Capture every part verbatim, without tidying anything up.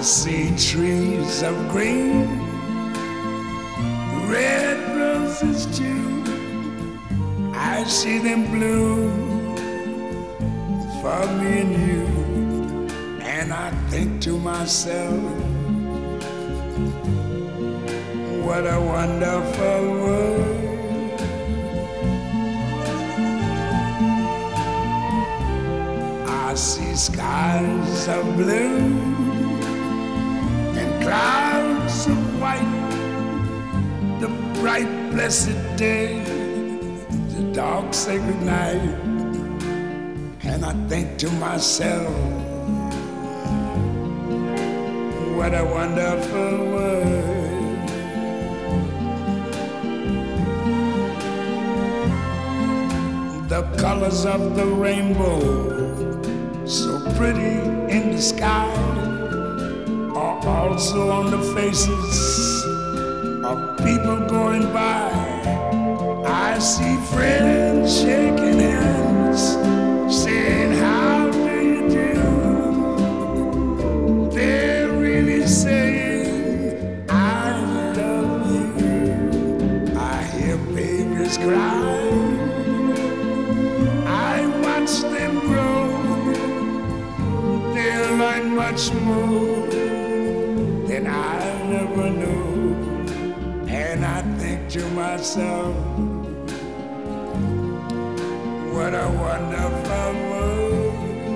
I see trees of green, red roses too. I see them bloom for me and you. And I think to myself, what a wonderful world. I see skies of blue and clouds of white, the bright blessed day, the dark sacred night. And I think to myself, what a wonderful world. The colors of the rainbow, so pretty in the sky, are also on the faces of people going by. I see friends shaking hands, saying, how do you do? They're really saying, I love you. I hear babies cry, I watch them grow. They'll learn much more than I never knew. And I think to myself, what a wonderful world.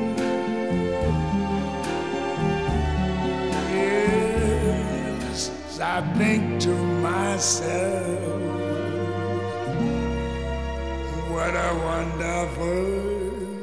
Yes, I think to myself, what a wonderful world.